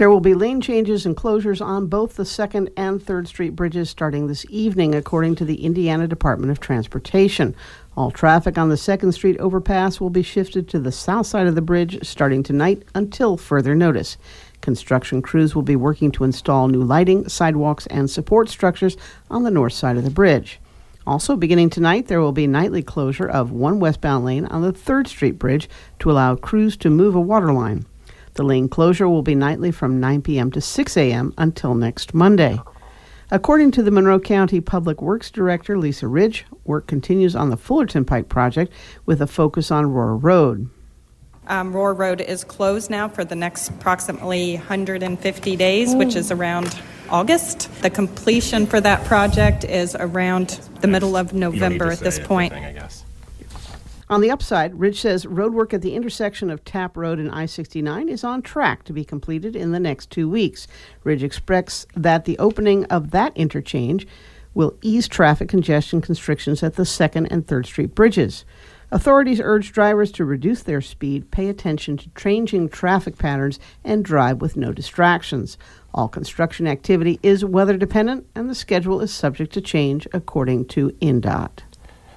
There will be lane changes and closures on both the 2nd and 3rd Street bridges starting this evening, according to the Indiana Department of Transportation. All traffic on the 2nd Street overpass will be shifted to the south side of the bridge starting tonight until further notice. Construction crews will be working to install new lighting, sidewalks, and support structures on the north side of the bridge. Also, beginning tonight, there will be nightly closure of one westbound lane on the 3rd Street bridge to allow crews to move a water line. The lane closure will be nightly from 9 p.m. to 6 a.m. until next Monday. According to the Monroe County Public Works Director, Lisa Ridge, work continues on the Fullerton Pike project with a focus on Rohr Road. Rohr Road is closed now for the next approximately 150 days, which is around August. The completion for that project is around the middle of November at this point. On the upside, Ridge says roadwork at the intersection of Tapp Road and I-69 is on track to be completed in the next 2 weeks. Ridge expects that the opening of that interchange will ease traffic congestion constrictions at the 2nd and 3rd Street bridges. Authorities urge drivers to reduce their speed, pay attention to changing traffic patterns, and drive with no distractions. All construction activity is weather dependent, and the schedule is subject to change according to INDOT.